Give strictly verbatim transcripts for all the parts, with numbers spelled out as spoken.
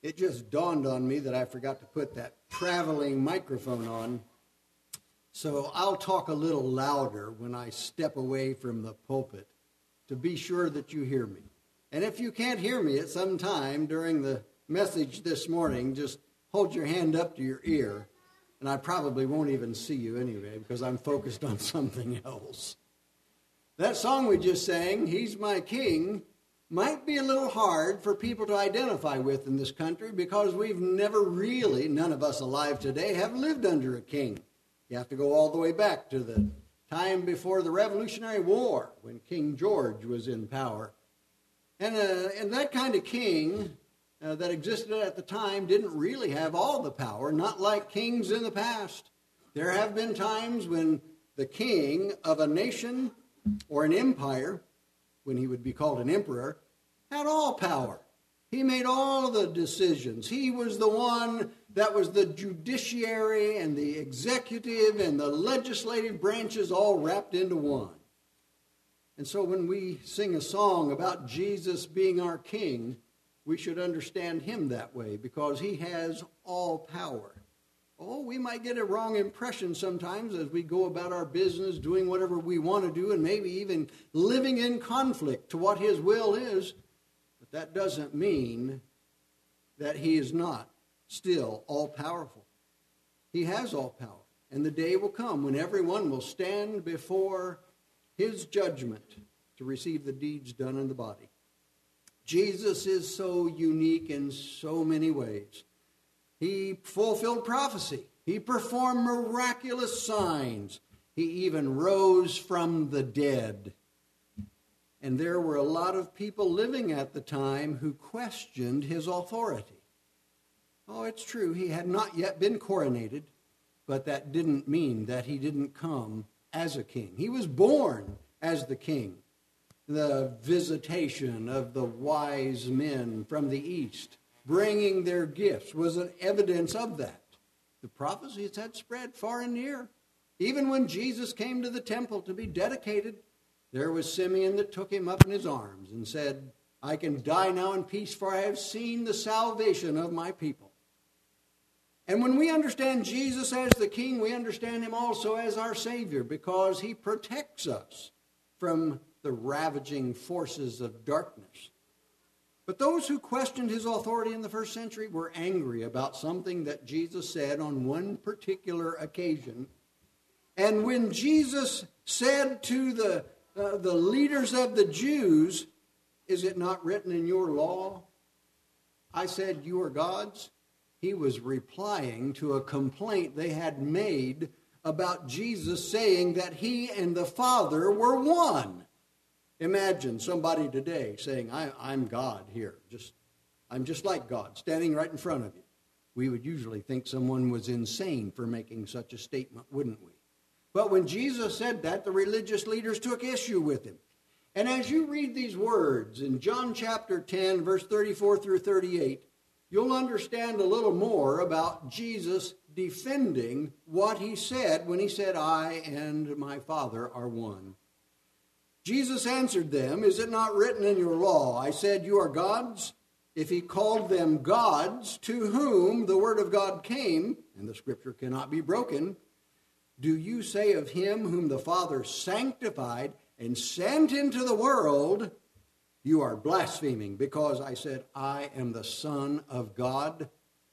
It just dawned on me that I forgot to put that traveling microphone on. So I'll talk a little louder when I step away from the pulpit to be sure that you hear me. And if you can't hear me at some time during the message this morning, just hold your hand up to your ear, and I probably won't even see you anyway because I'm focused on something else. That song we just sang, He's My King, might be a little hard for people to identify with in this country because we've never really, none of us alive today, have lived under a king. You have to go all the way back to the time before the Revolutionary War when King George was in power. And, uh, and that kind of king uh, that existed at the time didn't really have all the power, not like kings in the past. There have been times when the king of a nation or an empire, when he would be called an emperor, had all power. He made all the decisions. He was the one that was the judiciary and the executive and the legislative branches all wrapped into one. And so when we sing a song about Jesus being our king, we should understand him that way because he has all power. Oh, we might get a wrong impression sometimes as we go about our business, doing whatever we want to do, and maybe even living in conflict to what his will is. But that doesn't mean that he is not still all-powerful. He has all power. And the day will come when everyone will stand before his judgment to receive the deeds done in the body. Jesus is so unique in so many ways. He fulfilled prophecy. He performed miraculous signs. He even rose from the dead. And there were a lot of people living at the time who questioned his authority. Oh, it's true, he had not yet been coronated, but that didn't mean that he didn't come as a king. He was born as the king. The visitation of the wise men from the east, bringing their gifts, was an evidence of that. The prophecies had spread far and near. Even when Jesus came to the temple to be dedicated, there was Simeon that took him up in his arms and said, I can die now in peace, for I have seen the salvation of my people. And when we understand Jesus as the king, we understand him also as our Savior because he protects us from the ravaging forces of darkness. But those who questioned his authority in the first century were angry about something that Jesus said on one particular occasion. And when Jesus said to the, uh, the leaders of the Jews, is it not written in your law? I said, you are gods. He was replying to a complaint they had made about Jesus saying that he and the Father were one. Imagine somebody today saying, I, I'm God here. Just, I'm just like God, standing right in front of you. We would usually think someone was insane for making such a statement, wouldn't we? But when Jesus said that, the religious leaders took issue with him. And as you read these words in John chapter ten, verse thirty-four through thirty-eight, you'll understand a little more about Jesus defending what he said when he said, I and my Father are one. Jesus answered them, is it not written in your law, I said you are gods? If he called them gods, to whom the word of God came, and the scripture cannot be broken, do you say of him whom the Father sanctified and sent into the world, you are blaspheming, because I said, I am the Son of God?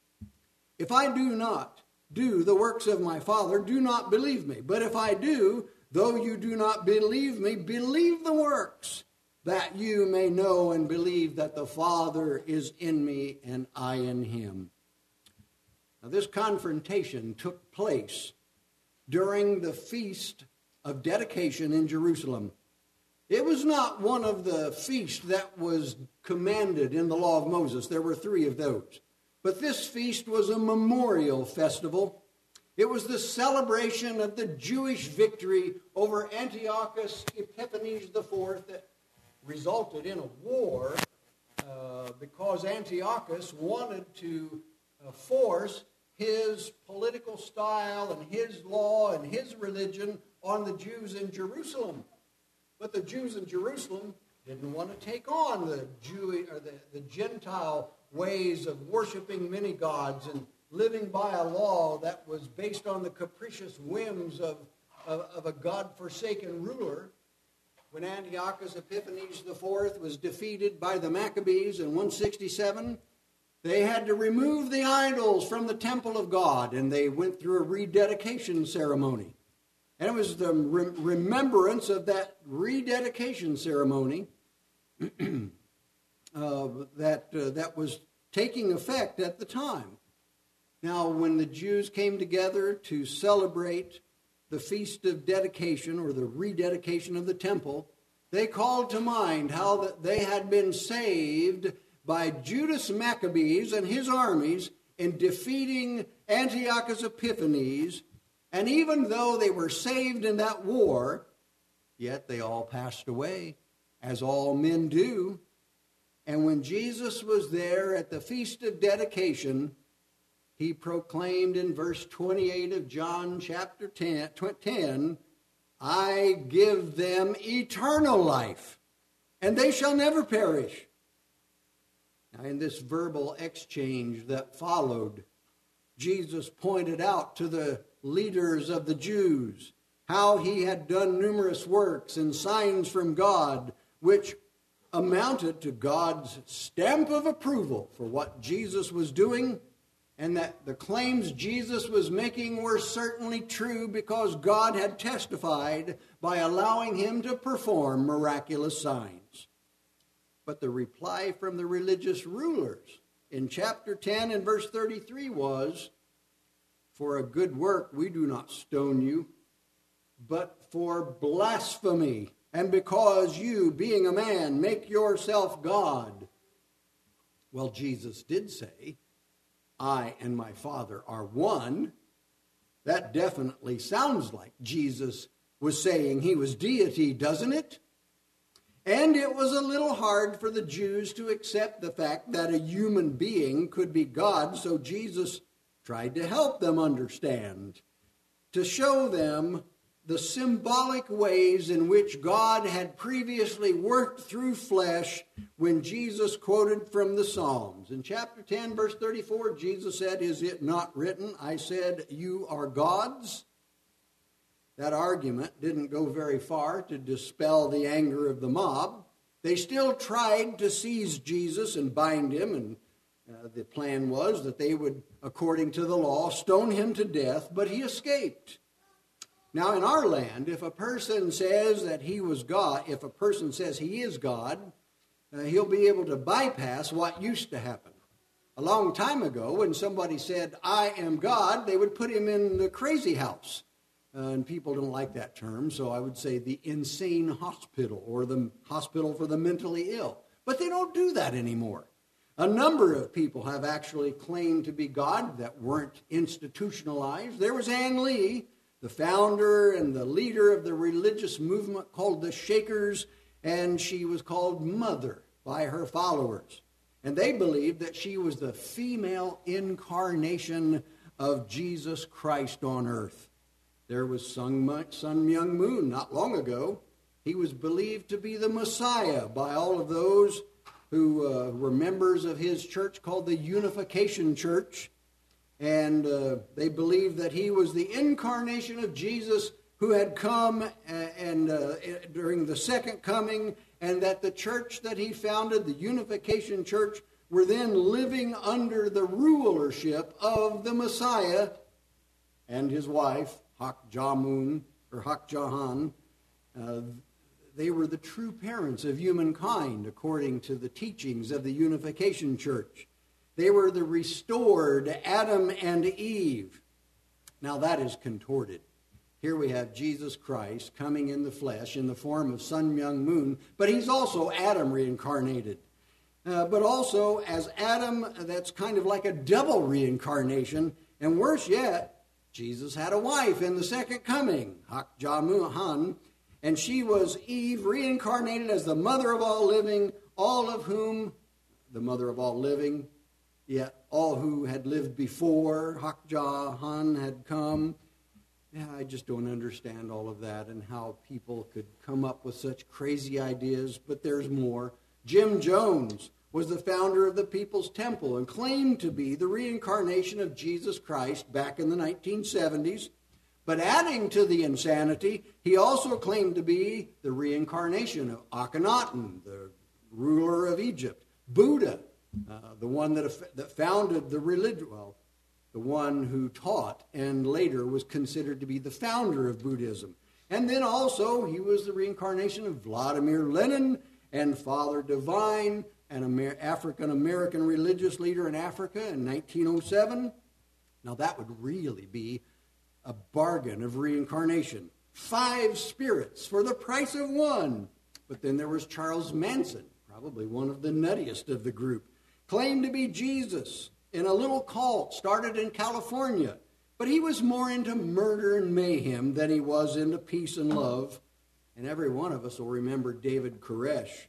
If I do not do the works of my Father, do not believe me. But if I do, though you do not believe me, believe the works, that you may know and believe that the Father is in me and I in him. Now, this confrontation took place during the Feast of Dedication in Jerusalem. It was not one of the feasts that was commanded in the law of Moses. There were three of those. But this feast was a memorial festival. It was the celebration of the Jewish victory over Antiochus Epiphanes the fourth that resulted in a war uh, because Antiochus wanted to uh, force his political style and his law and his religion on the Jews in Jerusalem. But the Jews in Jerusalem didn't want to take on the Jew or the, the Gentile ways of worshiping many gods and living by a law that was based on the capricious whims of, of, of a God-forsaken ruler. When Antiochus Epiphanes the fourth was defeated by the Maccabees in one sixty-seven, they had to remove the idols from the temple of God, and they went through a rededication ceremony. And it was the re- remembrance of that rededication ceremony uh, that, uh, that was taking effect at the time. Now, when the Jews came together to celebrate the Feast of Dedication, or the rededication of the temple, they called to mind how that they had been saved by Judas Maccabees and his armies in defeating Antiochus Epiphanes. And even though they were saved in that war, yet they all passed away, as all men do. And when Jesus was there at the Feast of Dedication, he proclaimed in verse twenty-eight of John chapter ten, I give them eternal life, and they shall never perish. Now, in this verbal exchange that followed, Jesus pointed out to the leaders of the Jews how he had done numerous works and signs from God, which amounted to God's stamp of approval for what Jesus was doing, and that the claims Jesus was making were certainly true because God had testified by allowing him to perform miraculous signs. But the reply from the religious rulers in chapter ten and verse thirty-three was, for a good work we do not stone you, but for blasphemy, and because you, being a man, make yourself God. Well, Jesus did say, I and my Father are one. That definitely sounds like Jesus was saying he was deity, doesn't it? And it was a little hard for the Jews to accept the fact that a human being could be God, so Jesus tried to help them understand, to show them the symbolic ways in which God had previously worked through flesh when Jesus quoted from the Psalms. In chapter ten, verse thirty-four, Jesus said, is it not written, I said, you are gods? That argument didn't go very far to dispel the anger of the mob. They still tried to seize Jesus and bind him, and uh, the plan was that they would, according to the law, stone him to death, but he escaped. Now, in our land, if a person says that he was God, if a person says he is God, uh, he'll be able to bypass what used to happen. A long time ago, when somebody said, I am God, they would put him in the crazy house. Uh, and people don't like that term, so I would say the insane hospital or the hospital for the mentally ill. But they don't do that anymore. A number of people have actually claimed to be God that weren't institutionalized. There was Ann Lee, the founder and the leader of the religious movement called the Shakers, and she was called Mother by her followers. And they believed that she was the female incarnation of Jesus Christ on earth. There was Sun Myung Moon not long ago. He was believed to be the Messiah by all of those who uh, were members of his church called the Unification Church. And uh, they believed that he was the incarnation of Jesus who had come and, and uh, during the second coming, and that the church that he founded, the Unification Church, were then living under the rulership of the Messiah and his wife, Hak Ja Moon, or Hak Ja Han. Uh, they were the true parents of humankind, according to the teachings of the Unification Church. They were the restored Adam and Eve. Now that is contorted. Here we have Jesus Christ coming in the flesh in the form of Sun Myung Moon, but he's also Adam reincarnated. Uh, but also as Adam, that's kind of like a double reincarnation. And worse yet, Jesus had a wife in the second coming, Hak Ja Han, and she was Eve reincarnated as the mother of all living, all of whom, the mother of all living, yet all who had lived before Hak Ja Han had come. Yeah, I just don't understand all of that and how people could come up with such crazy ideas, but there's more. Jim Jones was the founder of the People's Temple and claimed to be the reincarnation of Jesus Christ back in the nineteen seventies. But adding to the insanity, he also claimed to be the reincarnation of Akhenaten, the ruler of Egypt, Buddha, uh, the one that, that founded the religion, well, the one who taught and later was considered to be the founder of Buddhism. And then also he was the reincarnation of Vladimir Lenin and Father Divine, an Amer- African-American religious leader in Africa in nineteen oh seven. Now that would really be a bargain of reincarnation. Five spirits for the price of one. But then there was Charles Manson, probably one of the nuttiest of the group, claimed to be Jesus in a little cult started in California. But he was more into murder and mayhem than he was into peace and love. And every one of us will remember David Koresh.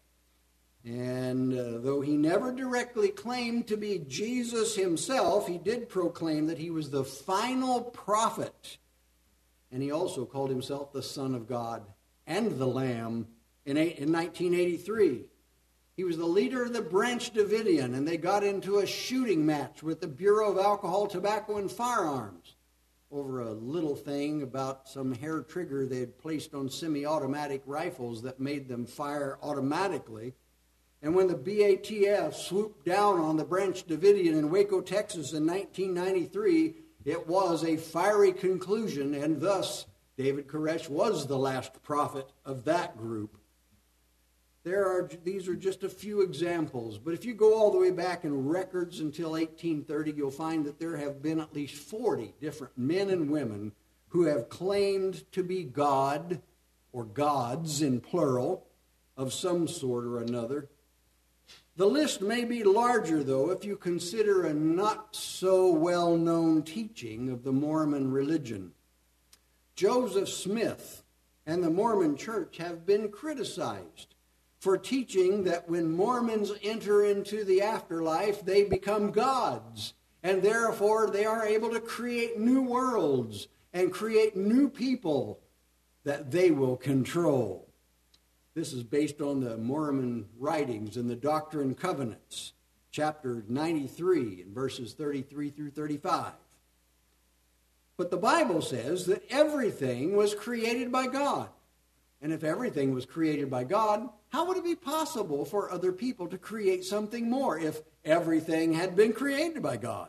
And uh, though he never directly claimed to be Jesus himself, he did proclaim that he was the final prophet. And he also called himself the Son of God and the Lamb in, in nineteen eighty-three. He was the leader of the Branch Davidian, and they got into a shooting match with the Bureau of Alcohol, Tobacco, and Firearms over a little thing about some hair trigger they had placed on semi-automatic rifles that made them fire automatically. And when the B A T F swooped down on the Branch Davidian in Waco, Texas in nineteen ninety-three, it was a fiery conclusion, and thus David Koresh was the last prophet of that group. There are, these are just a few examples, but if you go all the way back in records until eighteen thirty, you'll find that there have been at least forty different men and women who have claimed to be God, or gods in plural, of some sort or another. The list may be larger, though, if you consider a not-so-well-known teaching of the Mormon religion. Joseph Smith and the Mormon Church have been criticized for teaching that when Mormons enter into the afterlife, they become gods, and therefore they are able to create new worlds and create new people that they will control. This is based on the Mormon writings in the Doctrine and Covenants, chapter ninety-three, and verses thirty-three through thirty-five. But the Bible says that everything was created by God. And if everything was created by God, how would it be possible for other people to create something more if everything had been created by God?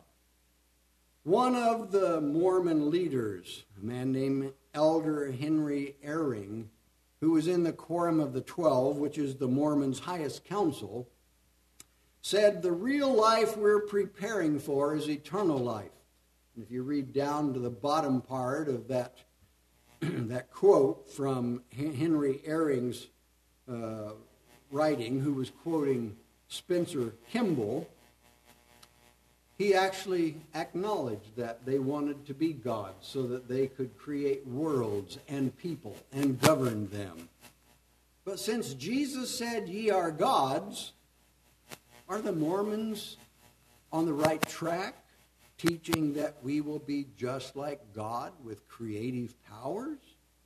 One of the Mormon leaders, a man named Elder Henry Eyring, who was in the Quorum of the Twelve, which is the Mormons' highest council, said the real life we're preparing for is eternal life. And if you read down to the bottom part of that, that quote from Henry Eyring's uh, writing, who was quoting Spencer Kimball, he actually acknowledged that they wanted to be gods so that they could create worlds and people and govern them. But since Jesus said, "Ye are gods," are the Mormons on the right track, teaching that we will be just like God with creative powers?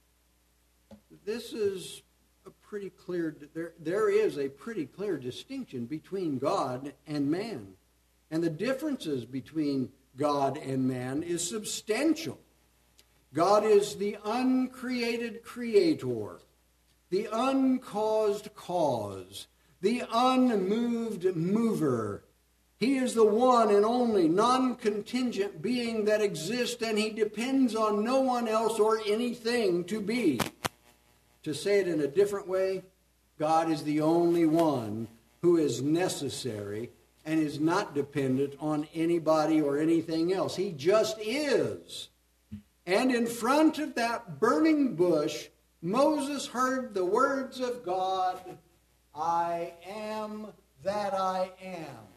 This is a pretty clear, there, there is a pretty clear distinction between God and man. And the differences between God and man is substantial. God is the uncreated creator, the uncaused cause, the unmoved mover. He is the one and only non-contingent being that exists, and he depends on no one else or anything to be. To say it in a different way, God is the only one who is necessary and is not dependent on anybody or anything else. He just is. And in front of that burning bush, Moses heard the words of God, "I am that I am."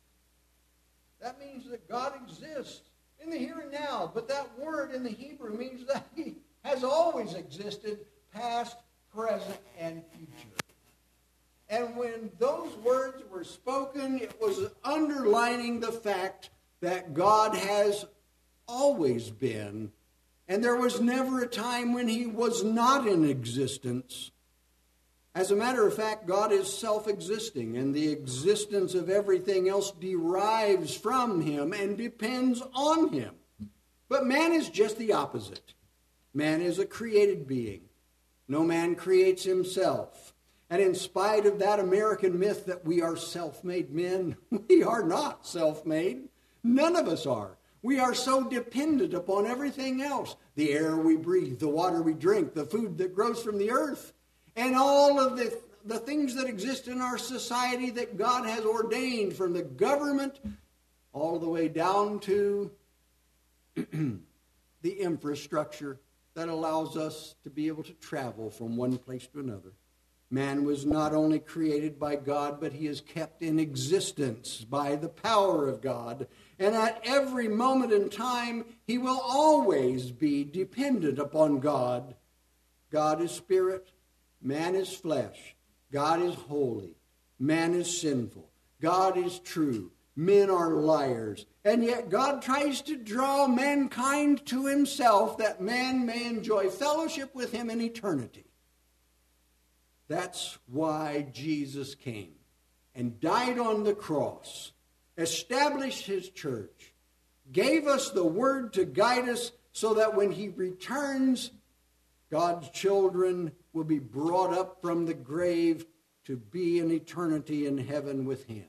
That means that God exists in the here and now. But that word in the Hebrew means that he has always existed, past, present, and future. And when those words were spoken, it was underlining the fact that God has always been, and there was never a time when he was not in existence. As a matter of fact, God is self-existing, and the existence of everything else derives from him and depends on him. But man is just the opposite. Man is a created being. No man creates himself. And in spite of that American myth that we are self-made men, we are not self-made. None of us are. We are so dependent upon everything else. The air we breathe, the water we drink, the food that grows from the earth, and all of the, the things that exist in our society that God has ordained, from the government all the way down to the infrastructure that allows us to be able to travel from one place to another. Man was not only created by God, but he is kept in existence by the power of God. And at every moment in time, he will always be dependent upon God. God is spirit. Man is flesh. God is holy. Man is sinful. God is true. Men are liars. And yet God tries to draw mankind to himself that man may enjoy fellowship with him in eternity. That's why Jesus came and died on the cross, established his church, gave us the word to guide us so that when he returns, God's children will be brought up from the grave to be in eternity in heaven with him.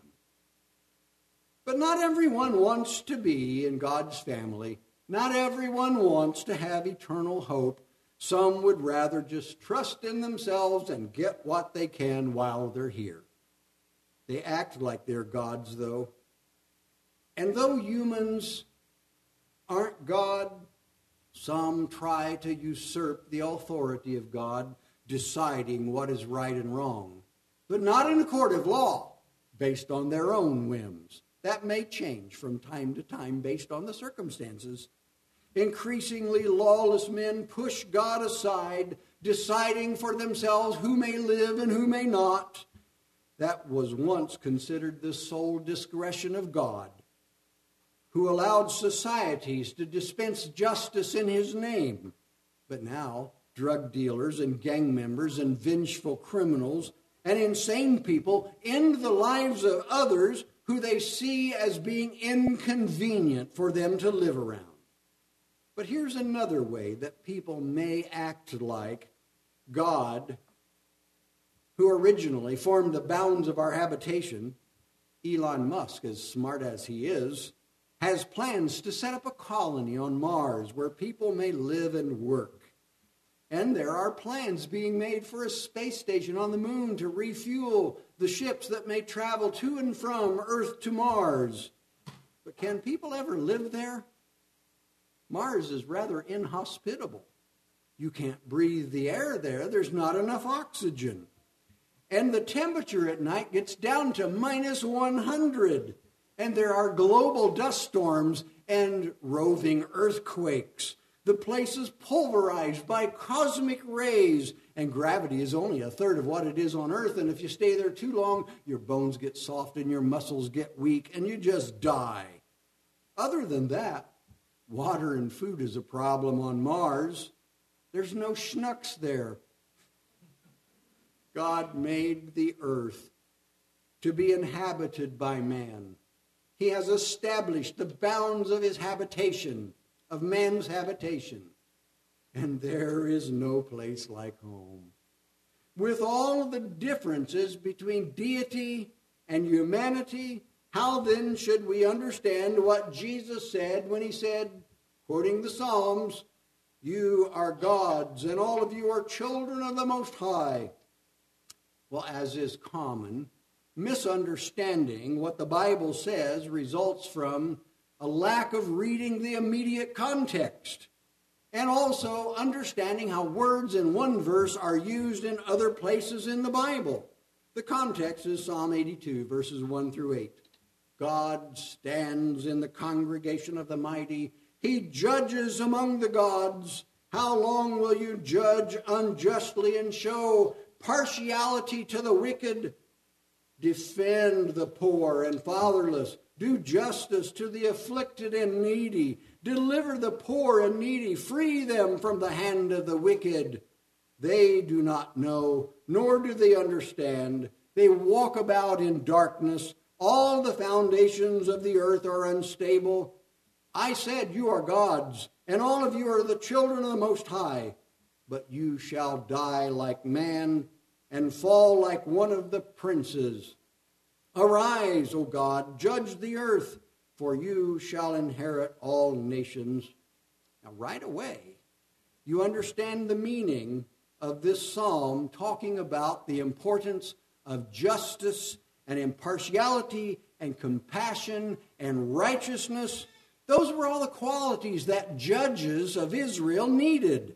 But not everyone wants to be in God's family. Not everyone wants to have eternal hope. Some would rather just trust in themselves and get what they can while they're here. They act like they're gods, though. And though humans aren't God, some try to usurp the authority of God, deciding what is right and wrong, but not in a court of law, based on their own whims. That may change from time to time based on the circumstances. Increasingly lawless men push God aside, deciding for themselves who may live and who may not. That was once considered the sole discretion of God, who allowed societies to dispense justice in his name. But now, drug dealers and gang members and vengeful criminals and insane people end the lives of others who they see as being inconvenient for them to live around. But here's another way that people may act like God, who originally formed the bounds of our habitation. Elon Musk, as smart as he is, has plans to set up a colony on Mars where people may live and work. And there are plans being made for a space station on the moon to refuel the ships that may travel to and from Earth to Mars. But can people ever live there? Mars is rather inhospitable. You can't breathe the air there. There's not enough oxygen. And the temperature at night gets down to minus one hundred. And there are global dust storms and roving earthquakes. The place is pulverized by cosmic rays, and gravity is only a third of what it is on Earth. And if you stay there too long, your bones get soft and your muscles get weak, and you just die. Other than that, water and food is a problem on Mars. There's no schnooks there. God made the earth to be inhabited by man. He has established the bounds of his habitation, of man's habitation. And there is no place like home. With all the differences between deity and humanity, how then should we understand what Jesus said when he said, quoting the Psalms, "You are gods, and all of you are children of the Most High"? Well, as is common, misunderstanding what the Bible says results from a lack of reading the immediate context, and also understanding how words in one verse are used in other places in the Bible. The context is Psalm eighty-two, verses one through eight. God stands in the congregation of the mighty. He judges among the gods. How long will you judge unjustly and show partiality to the wicked? Defend the poor and fatherless. Do justice to the afflicted and needy. Deliver the poor and needy. Free them from the hand of the wicked. They do not know, nor do they understand. They walk about in darkness. All the foundations of the earth are unstable. I said, you are gods, and all of you are the children of the Most High. But you shall die like man and fall like one of the princes. Arise, O God, judge the earth, for you shall inherit all nations. Now, right away, you understand the meaning of this psalm talking about the importance of justice and impartiality and compassion and righteousness. Those were all the qualities that judges of Israel needed.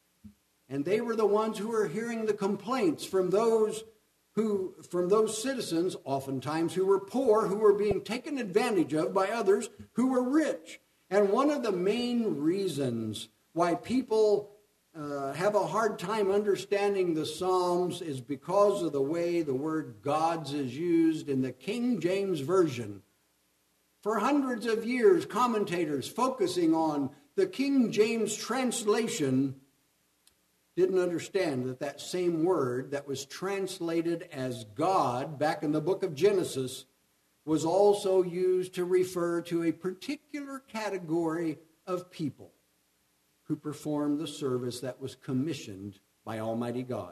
And they were the ones who were hearing the complaints from those who, from those citizens, oftentimes who were poor, who were being taken advantage of by others who were rich. And one of the main reasons why people uh, have a hard time understanding the Psalms is because of the way the word gods is used in the King James Version. For hundreds of years, commentators focusing on the King James translation didn't understand that that same word that was translated as God back in the book of Genesis was also used to refer to a particular category of people who performed the service that was commissioned by Almighty God.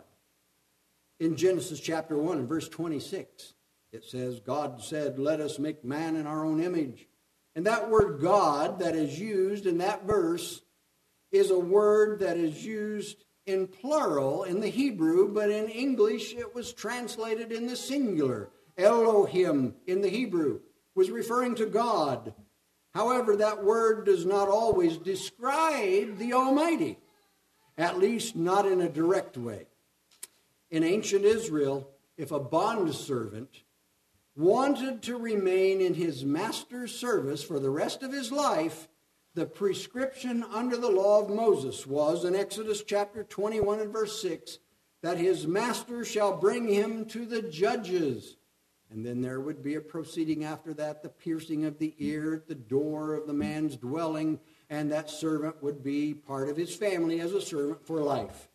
In Genesis chapter one and verse twenty-six, it says, God said, let us make man in our own image. And that word God that is used in that verse is a word that is used in plural in the Hebrew, but in English it was translated in the singular. Elohim in the Hebrew was referring to God. However, that word does not always describe the Almighty, at least not in a direct way. In ancient Israel, if a bondservant wanted to remain in his master's service for the rest of his life, the prescription under the law of Moses was, in Exodus chapter twenty-one and verse six, that his master shall bring him to the judges. And then there would be a proceeding after that, the piercing of the ear at the door of the man's dwelling, and that servant would be part of his family as a servant for life.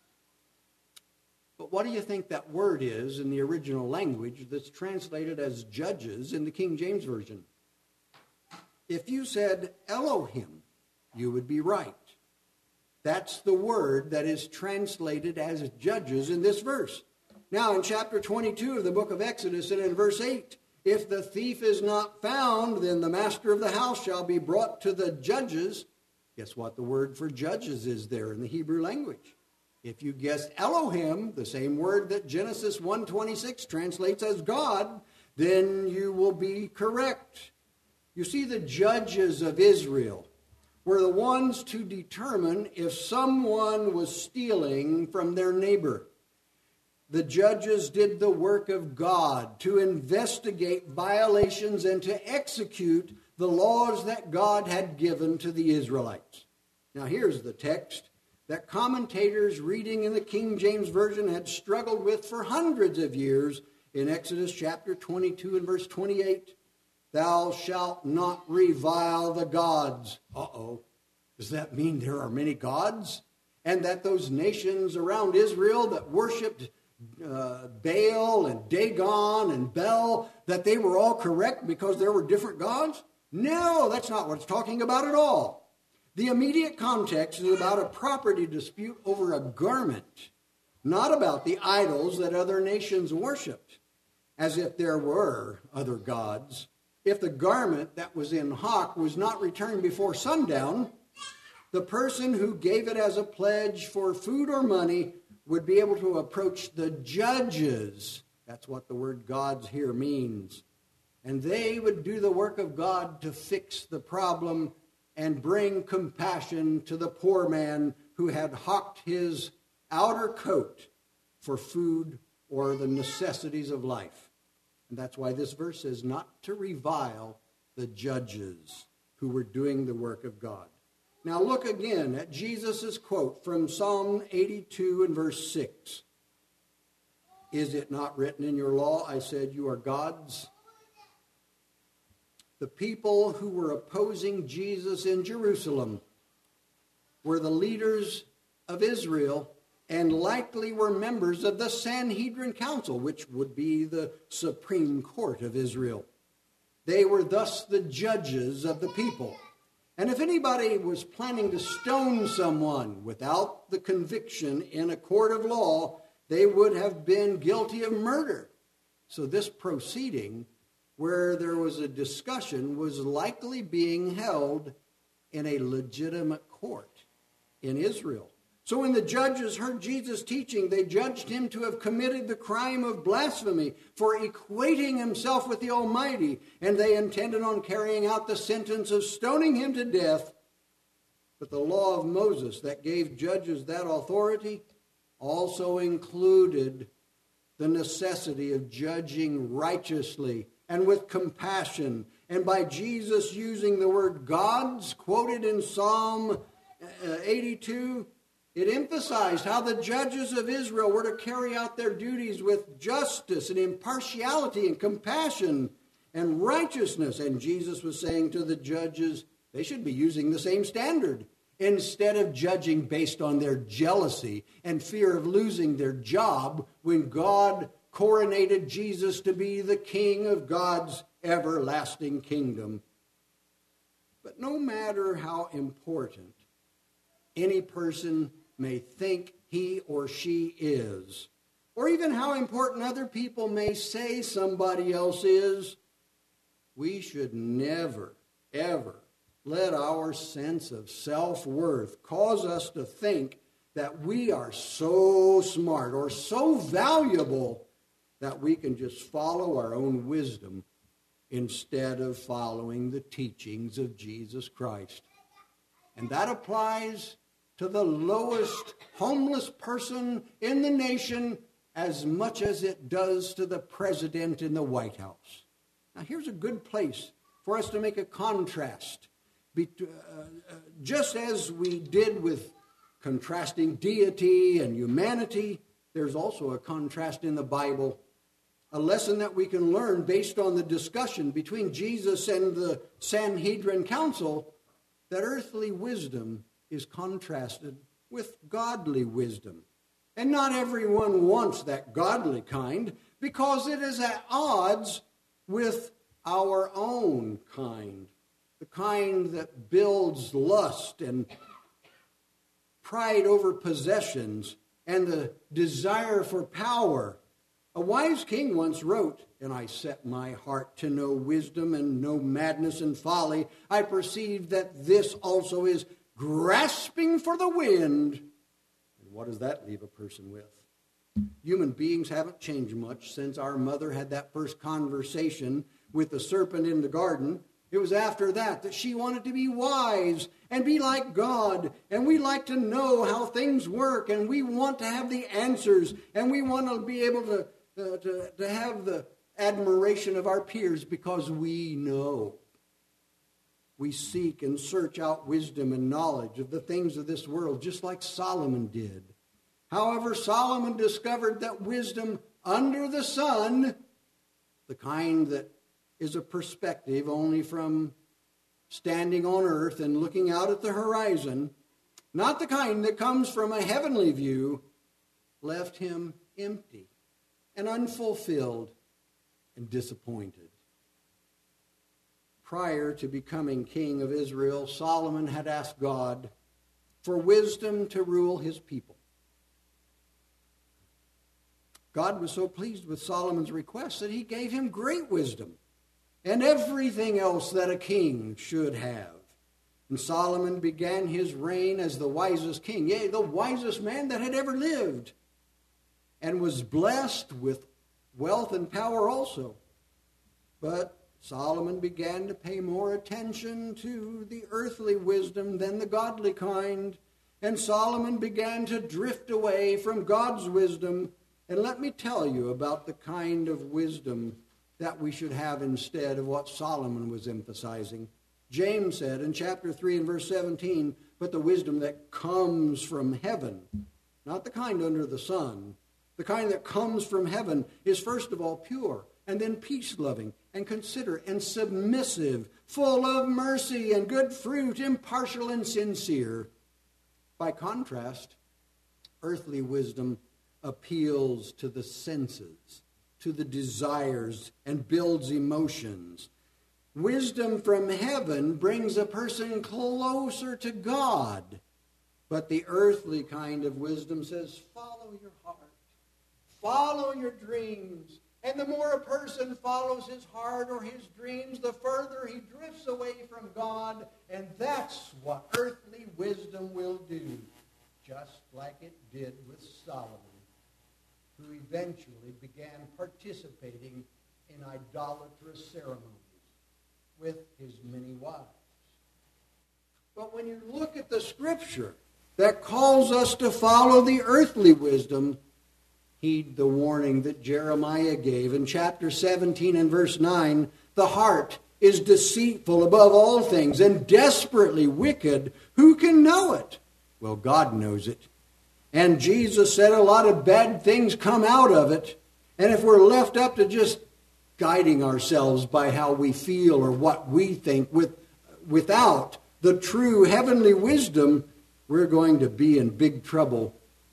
But what do you think that word is in the original language that's translated as judges in the King James Version? If you said Elohim, you would be right. That's the word that is translated as judges in this verse. Now, in chapter twenty-two of the book of Exodus, and in verse eight, if the thief is not found, then the master of the house shall be brought to the judges. Guess what the word for judges is there in the Hebrew language? If you guessed Elohim, the same word that Genesis one twenty-six translates as God, then you will be correct. You see, the judges of Israel were the ones to determine if someone was stealing from their neighbor. The judges did the work of God to investigate violations and to execute the laws that God had given to the Israelites. Now, here's the text that commentators reading in the King James Version had struggled with for hundreds of years in Exodus chapter twenty-two and verse twenty-eight. Thou shalt not revile the gods. Uh-oh. Does that mean there are many gods? And that those nations around Israel that worshipped uh, Baal and Dagon and Bel, that they were all correct because there were different gods? No, that's not what it's talking about at all. The immediate context is about a property dispute over a garment, not about the idols that other nations worshipped, as if there were other gods. If the garment that was in hock was not returned before sundown, the person who gave it as a pledge for food or money would be able to approach the judges. That's what the word gods here means. And they would do the work of God to fix the problem and bring compassion to the poor man who had hawked his outer coat for food or the necessities of life. And that's why this verse says not to revile the judges who were doing the work of God. Now look again at Jesus' quote from Psalm eighty-two and verse six. Is it not written in your law, I said, you are gods? The people who were opposing Jesus in Jerusalem were the leaders of Israel and likely were members of the Sanhedrin Council, which would be the Supreme Court of Israel. They were thus the judges of the people. And if anybody was planning to stone someone without the conviction in a court of law, they would have been guilty of murder. So this proceeding, where there was a discussion, was likely being held in a legitimate court in Israel. So when the judges heard Jesus teaching, they judged him to have committed the crime of blasphemy for equating himself with the Almighty, and they intended on carrying out the sentence of stoning him to death. But the law of Moses that gave judges that authority also included the necessity of judging righteously and with compassion. And by Jesus using the word gods, quoted in Psalm eighty-two, it emphasized how the judges of Israel were to carry out their duties with justice and impartiality and compassion and righteousness. And Jesus was saying to the judges, they should be using the same standard instead of judging based on their jealousy and fear of losing their job when God coronated Jesus to be the King of God's everlasting kingdom. But no matter how important any person may think he or she is, or even how important other people may say somebody else is, we should never, ever let our sense of self-worth cause us to think that we are so smart or so valuable that we can just follow our own wisdom instead of following the teachings of Jesus Christ. And that applies to the lowest homeless person in the nation as much as it does to the president in the White House. Now, here's a good place for us to make a contrast. Be- uh, uh, just as we did with contrasting deity and humanity, there's also a contrast in the Bible, a lesson that we can learn based on the discussion between Jesus and the Sanhedrin Council, that earthly wisdom is contrasted with godly wisdom. And not everyone wants that godly kind because it is at odds with our own kind, the kind that builds lust and pride over possessions and the desire for power. A wise king once wrote, "And I set my heart to know wisdom and know madness and folly. I perceive that this also is grasping for the wind." And what does that leave a person with? Human beings haven't changed much since our mother had that first conversation with the serpent in the garden. It was after that that she wanted to be wise and be like God. And we like to know how things work, and we want to have the answers, and we want to be able to, uh, to, to have the admiration of our peers because we know. We seek and search out wisdom and knowledge of the things of this world, just like Solomon did. However, Solomon discovered that wisdom under the sun, the kind that is a perspective only from standing on earth and looking out at the horizon, not the kind that comes from a heavenly view, left him empty and unfulfilled and disappointed. Prior to becoming king of Israel, Solomon had asked God for wisdom to rule his people. God was so pleased with Solomon's request that he gave him great wisdom and everything else that a king should have. And Solomon began his reign as the wisest king, yea, the wisest man that had ever lived, and was blessed with wealth and power also. But Solomon began to pay more attention to the earthly wisdom than the godly kind, and Solomon began to drift away from God's wisdom. And let me tell you about the kind of wisdom that we should have instead of what Solomon was emphasizing. James said in chapter three and verse seventeen, "But the wisdom that comes from heaven," not the kind under the sun, the kind that comes from heaven, is first of all pure, and then peace-loving, and considerate, and submissive, full of mercy and good fruit, impartial and sincere. By contrast, Earthly wisdom appeals to the senses, to the desires, and builds emotions. Wisdom from heaven brings a person closer to God. But the earthly kind of wisdom says, follow your heart. Follow your dreams. And the more a person follows his heart or his dreams, the further he drifts away from God. And that's what earthly wisdom will do, just like it did with Solomon, who eventually began participating in idolatrous ceremonies with his many wives. But when you look at the scripture that calls us to follow the earthly wisdom, heed the warning that Jeremiah gave in chapter seventeen and verse nine. The heart is deceitful above all things and desperately wicked. Who can know it? Well, God knows it. And Jesus said a lot of bad things come out of it. And if we're left up to just guiding ourselves by how we feel or what we think with, without the true heavenly wisdom, we're going to be in big trouble.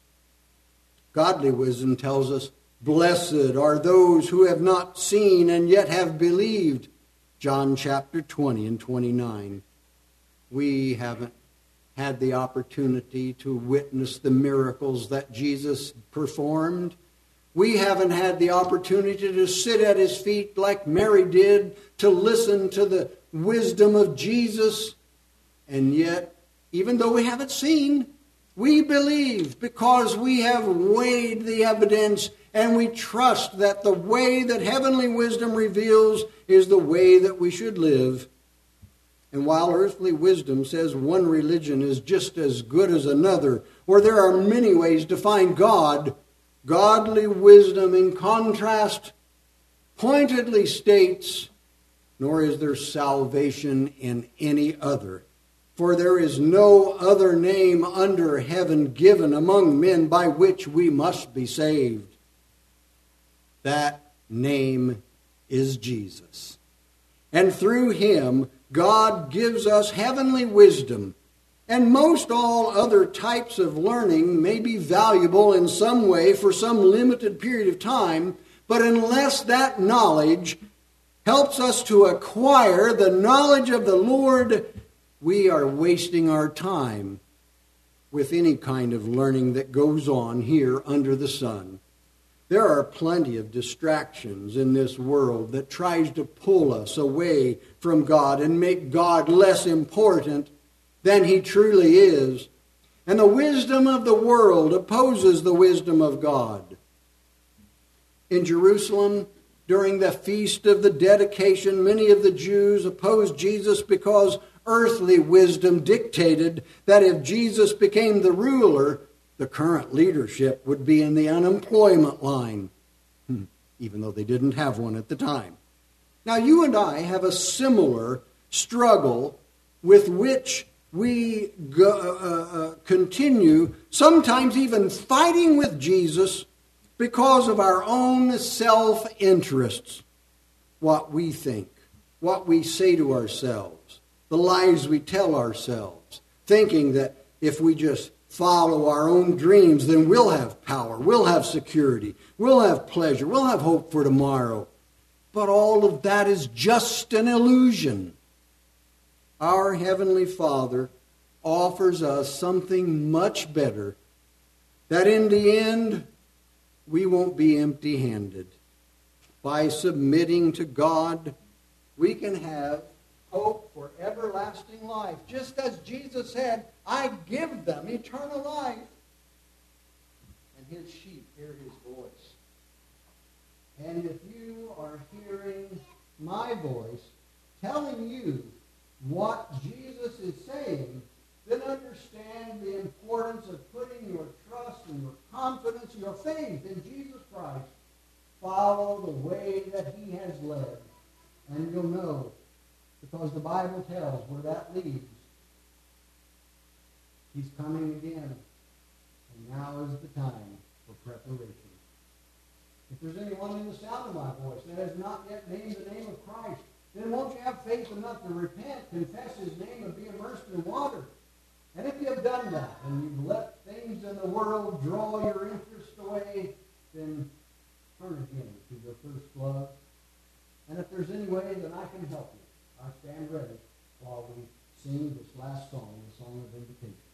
Godly wisdom tells us, blessed are those who have not seen and yet have believed. John chapter twenty and twenty-nine. We haven't had the opportunity to witness the miracles that Jesus performed. We haven't had the opportunity to sit at his feet like Mary did, to listen to the wisdom of Jesus. And yet, even though we haven't seen, we believe because we have weighed the evidence and we trust that the way that heavenly wisdom reveals is the way that we should live. And while earthly wisdom says one religion is just as good as another, or there are many ways to find God, godly wisdom, in contrast, pointedly states, nor is there salvation in any other. For there is no other name under heaven given among men by which we must be saved. That name is Jesus. And through him, God gives us heavenly wisdom. And most all other types of learning may be valuable in some way for some limited period of time, but unless that knowledge helps us to acquire the knowledge of the Lord, we are wasting our time with any kind of learning that goes on here under the sun. There are plenty of distractions in this world that tries to pull us away from God and make God less important than he truly is. And the wisdom of the world opposes the wisdom of God. In Jerusalem, during the feast of the dedication, many of the Jews opposed Jesus because earthly wisdom dictated that if Jesus became the ruler, the current leadership would be in the unemployment line, even though they didn't have one at the time. Now, you and I have a similar struggle with which we go, uh, uh, continue, sometimes even fighting with Jesus because of our own self-interests, what we think, what we say to ourselves, the lies we tell ourselves, thinking that if we just follow our own dreams, then we'll have power, we'll have security, we'll have pleasure, we'll have hope for tomorrow. But all of that is just an illusion. Our Heavenly Father offers us something much better, that in the end, we won't be empty-handed. By submitting to God, we can have hope for everlasting life. Just as Jesus said, I give them eternal life. And his sheep hear his voice. And if you are hearing my voice telling you what Jesus is saying, then understand the importance of putting your trust and your confidence, your faith in Jesus Christ. Follow the way that he has led. And you'll know, because the Bible tells where that leads. He's coming again. And now is the time for preparation. If there's anyone in the sound of my voice that has not yet named the name of Christ, then won't you have faith enough to repent, confess his name, and be immersed in water? And if you have done that, and you've let things things in the world draw your interest away, then turn again to your first love. And if there's any way that I can help you, I stand ready while we sing this last song, the song of invitation.